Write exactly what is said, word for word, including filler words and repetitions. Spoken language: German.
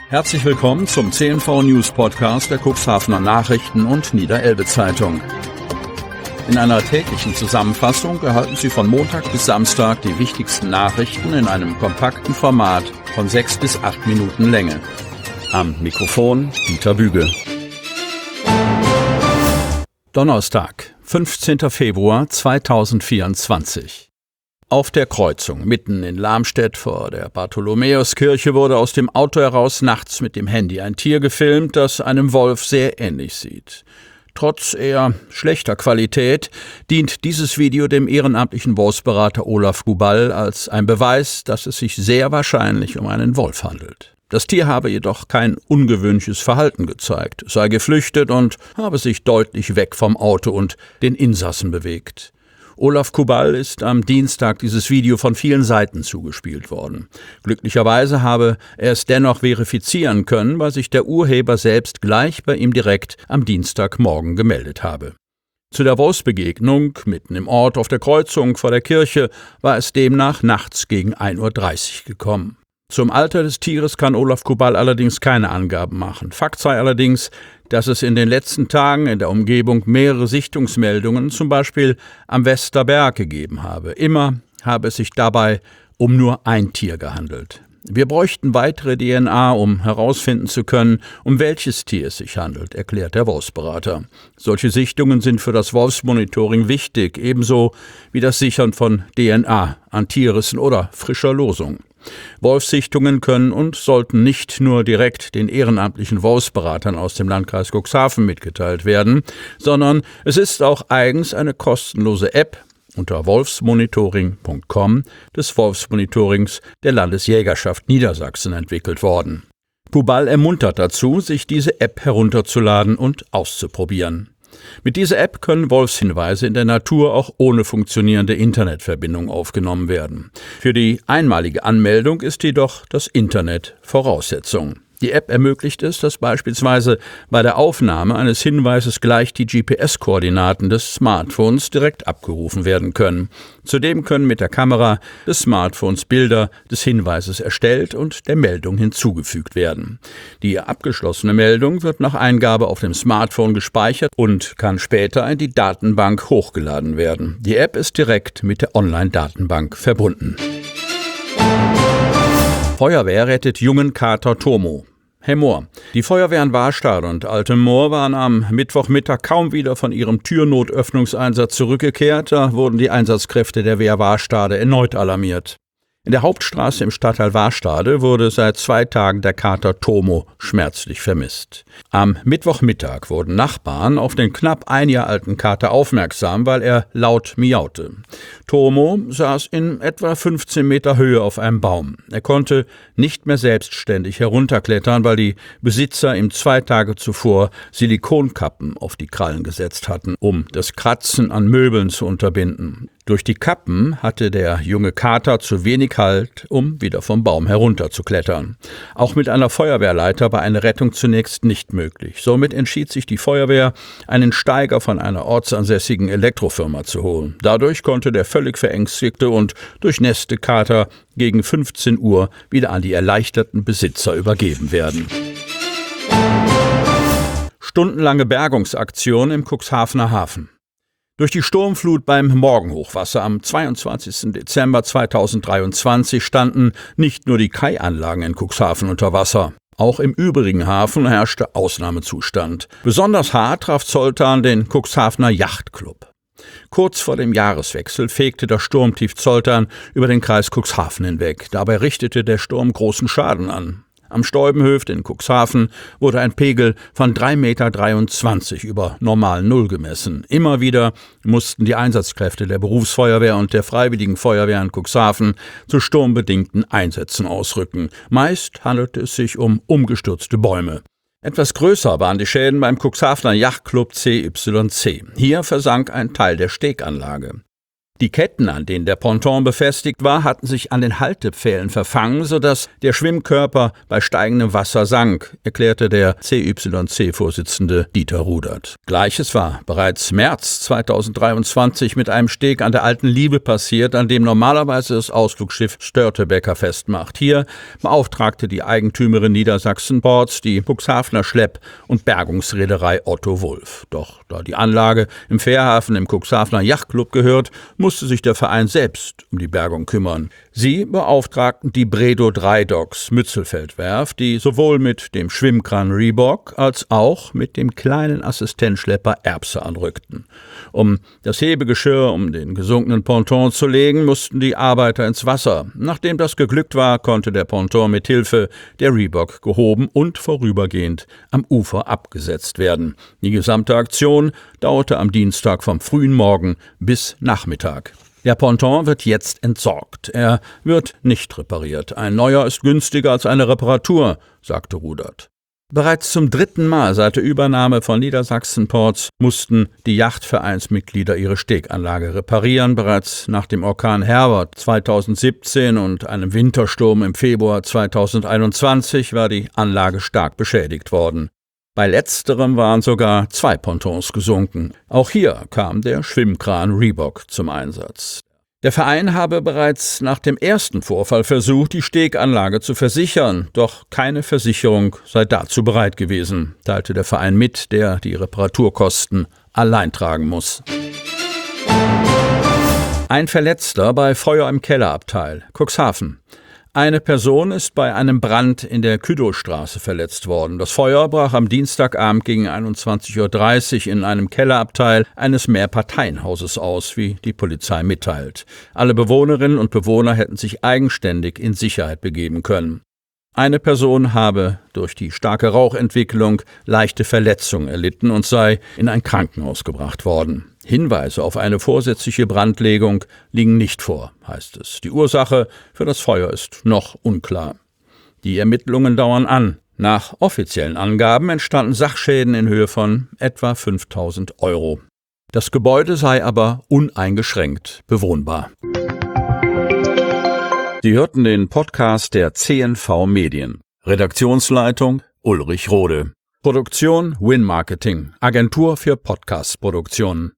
Herzlich willkommen zum C N V News Podcast der Cuxhavener Nachrichten und Niederelbe Zeitung. In einer täglichen Zusammenfassung erhalten Sie von Montag bis Samstag die wichtigsten Nachrichten in einem kompakten Format von sechs bis acht Minuten Länge. Am Mikrofon Dieter Büge. Donnerstag, fünfzehnter Februar zweitausendvierundzwanzig. Auf der Kreuzung mitten in Lamstedt vor der Bartholomäuskirche wurde aus dem Auto heraus nachts mit dem Handy ein Tier gefilmt, das einem Wolf sehr ähnlich sieht. Trotz eher schlechter Qualität dient dieses Video dem ehrenamtlichen Wolfsberater Olaf Kuball als ein Beweis, dass es sich sehr wahrscheinlich um einen Wolf handelt. Das Tier habe jedoch kein ungewöhnliches Verhalten gezeigt, sei geflüchtet und habe sich deutlich weg vom Auto und den Insassen bewegt. Olaf Kuball ist am Dienstag dieses Video von vielen Seiten zugespielt worden. Glücklicherweise habe er es dennoch verifizieren können, weil sich der Urheber selbst gleich bei ihm direkt am Dienstagmorgen gemeldet habe. Zu der Wolfsbegegnung mitten im Ort auf der Kreuzung vor der Kirche war es demnach nachts gegen ein Uhr dreißig gekommen. Zum Alter des Tieres kann Olaf Kuball allerdings keine Angaben machen. Fakt sei allerdings, dass es in den letzten Tagen in der Umgebung mehrere Sichtungsmeldungen, zum Beispiel am Westerberg, gegeben habe. Immer habe es sich dabei um nur ein Tier gehandelt. Wir bräuchten weitere D N A, um herausfinden zu können, um welches Tier es sich handelt, erklärt der Wolfsberater. Solche Sichtungen sind für das Wolfsmonitoring wichtig, ebenso wie das Sichern von D N A an Tierrissen oder frischer Losung. Wolfssichtungen können und sollten nicht nur direkt den ehrenamtlichen Wolfsberatern aus dem Landkreis Cuxhaven mitgeteilt werden, sondern es ist auch eigens eine kostenlose App unter wolfsmonitoring punkt com des Wolfsmonitorings der Landesjägerschaft Niedersachsen entwickelt worden. Kuball ermuntert dazu, sich diese App herunterzuladen und auszuprobieren. Mit dieser App können Wolfshinweise in der Natur auch ohne funktionierende Internetverbindung aufgenommen werden. Für die einmalige Anmeldung ist jedoch das Internet Voraussetzung. Die App ermöglicht es, dass beispielsweise bei der Aufnahme eines Hinweises gleich die G P S-Koordinaten des Smartphones direkt abgerufen werden können. Zudem können mit der Kamera des Smartphones Bilder des Hinweises erstellt und der Meldung hinzugefügt werden. Die abgeschlossene Meldung wird nach Eingabe auf dem Smartphone gespeichert und kann später in die Datenbank hochgeladen werden. Die App ist direkt mit der Online-Datenbank verbunden. Feuerwehr rettet jungen Kater Tomo. Hemmoor. Die Feuerwehr in Warstadt und Altenmoor waren am Mittwochmittag kaum wieder von ihrem Türnotöffnungseinsatz zurückgekehrt. Da wurden die Einsatzkräfte der Wehr Warstade erneut alarmiert. In der Hauptstraße im Stadtteil Warstade wurde seit zwei Tagen der Kater Tomo schmerzlich vermisst. Am Mittwochmittag wurden Nachbarn auf den knapp ein Jahr alten Kater aufmerksam, weil er laut miaute. Tomo saß in etwa fünfzehn Meter Höhe auf einem Baum. Er konnte nicht mehr selbstständig herunterklettern, weil die Besitzer ihm zwei Tage zuvor Silikonkappen auf die Krallen gesetzt hatten, um das Kratzen an Möbeln zu unterbinden. Durch die Kappen hatte der junge Kater zu wenig Halt, um wieder vom Baum herunterzuklettern. Auch mit einer Feuerwehrleiter war eine Rettung zunächst nicht möglich. Somit entschied sich die Feuerwehr, einen Steiger von einer ortsansässigen Elektrofirma zu holen. Dadurch konnte der völlig verängstigte und durchnässte Kater gegen fünfzehn Uhr wieder an die erleichterten Besitzer übergeben werden. Stundenlange Bergungsaktion im Cuxhavener Hafen. Durch die Sturmflut beim Morgenhochwasser am zweiundzwanzigsten Dezember zweitausenddreiundzwanzig standen nicht nur die Kaianlagen in Cuxhaven unter Wasser. Auch im übrigen Hafen herrschte Ausnahmezustand. Besonders hart traf Zoltan den Cuxhavener Yachtclub. Kurz vor dem Jahreswechsel fegte das Sturmtief Zoltan über den Kreis Cuxhaven hinweg. Dabei richtete der Sturm großen Schaden an. Am Stäubenhöft in Cuxhaven wurde ein Pegel von drei Komma dreiundzwanzig Meter über normal Null gemessen. Immer wieder mussten die Einsatzkräfte der Berufsfeuerwehr und der Freiwilligen Feuerwehr in Cuxhaven zu sturmbedingten Einsätzen ausrücken. Meist handelte es sich um umgestürzte Bäume. Etwas größer waren die Schäden beim Cuxhavener Yachtclub C Y C. Hier versank ein Teil der Steganlage. Die Ketten, an denen der Ponton befestigt war, hatten sich an den Haltepfählen verfangen, sodass der Schwimmkörper bei steigendem Wasser sank, erklärte der C Y C-Vorsitzende Dieter Rudert. Gleiches war bereits März zweitausenddreiundzwanzig mit einem Steg an der Alten Liebe passiert, an dem normalerweise das Ausflugsschiff Störtebeker festmacht. Hier beauftragte die Eigentümerin Niedersachsen Ports die Cuxhavener Schlepp- und Bergungsreederei Otto Wulf. Doch da die Anlage im Fährhafen im Cuxhavener Yachtclub gehört, musste sich der Verein selbst um die Bergung kümmern. Sie beauftragten die Bredow drei Docks Mützelfeldwerft, die sowohl mit dem Schwimmkran Reebok als auch mit dem kleinen Assistenzschlepper Erbse anrückten. Um das Hebegeschirr um den gesunkenen Ponton zu legen, mussten die Arbeiter ins Wasser. Nachdem das geglückt war, konnte der Ponton mit Hilfe der Reebok gehoben und vorübergehend am Ufer abgesetzt werden. Die gesamte Aktion dauerte am Dienstag vom frühen Morgen bis Nachmittag. Der Ponton wird jetzt entsorgt. Er wird nicht repariert. Ein neuer ist günstiger als eine Reparatur, sagte Rudert. Bereits zum dritten Mal seit der Übernahme von Niedersachsen Ports mussten die Yachtvereinsmitglieder ihre Steganlage reparieren. Bereits nach dem Orkan Herbert zweitausendsiebzehn und einem Wintersturm im Februar zweitausendeinundzwanzig war die Anlage stark beschädigt worden. Bei letzterem waren sogar zwei Pontons gesunken. Auch hier kam der Schwimmkran Reebok zum Einsatz. Der Verein habe bereits nach dem ersten Vorfall versucht, die Steganlage zu versichern, doch keine Versicherung sei dazu bereit gewesen, teilte der Verein mit, der die Reparaturkosten allein tragen muss. Ein Verletzter bei Feuer im Kellerabteil, Cuxhaven. Eine Person ist bei einem Brand in der Küdowstraße verletzt worden. Das Feuer brach am Dienstagabend gegen einundzwanzig Uhr dreißig in einem Kellerabteil eines Mehrparteienhauses aus, wie die Polizei mitteilt. Alle Bewohnerinnen und Bewohner hätten sich eigenständig in Sicherheit begeben können. Eine Person habe durch die starke Rauchentwicklung leichte Verletzungen erlitten und sei in ein Krankenhaus gebracht worden. Hinweise auf eine vorsätzliche Brandlegung liegen nicht vor, heißt es. Die Ursache für das Feuer ist noch unklar. Die Ermittlungen dauern an. Nach offiziellen Angaben entstanden Sachschäden in Höhe von etwa fünftausend Euro. Das Gebäude sei aber uneingeschränkt bewohnbar. Sie hörten den Podcast der C N V Medien. Redaktionsleitung Ulrich Rode. Produktion Win Marketing, Agentur für Podcast-Produktionen.